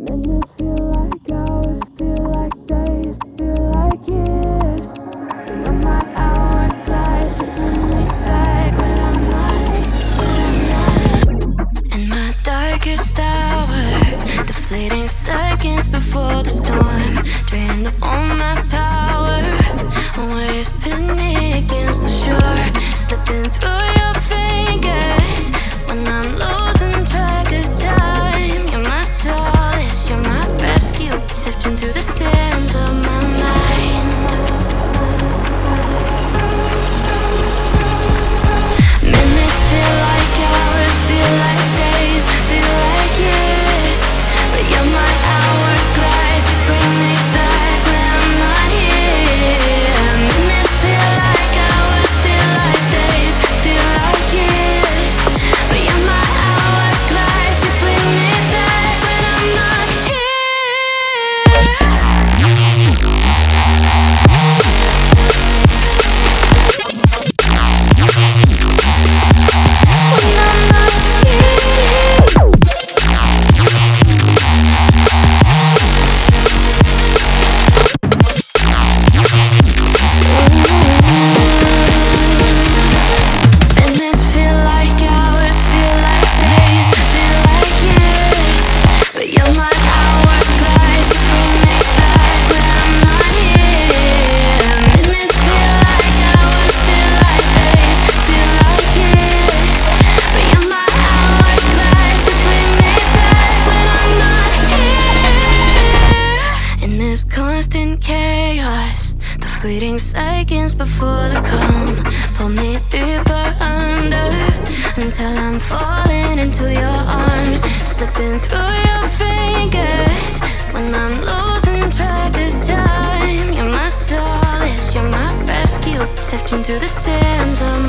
Minutes feel like hours, feel like days, feel like years. You're my hourglass, you bring me back when I'm not. In my darkest hour, the fleeting seconds before the storm, drained of all my power. Waves pinning against the shore, slipping through your fingers when I'm losing track of time. You're my solace, you're my rescue, sifting through the sands of my mind. Minutes feel like hours, feel like days, feel like years. But you're my hourglass, you bring me back when I'm not here. Minutes feel like hours, feel like days, feel like years. But you're my hourglass, you bring me back when I'm not here. Minutes feel like hours, feel like days, feel like years. But you're my hourglass, you bring me back when I'm not here. Minutes feel like hours, feel like days, feel like years. But you're my hourglass, you bring me back when I'm not here. In this constant chaos, the fleeting seconds before the calm pull me deeper under, until I'm falling into your arms, slipping through your fingers when I'm losing track of time. You're my solace, you're my rescue, sifting through the sands of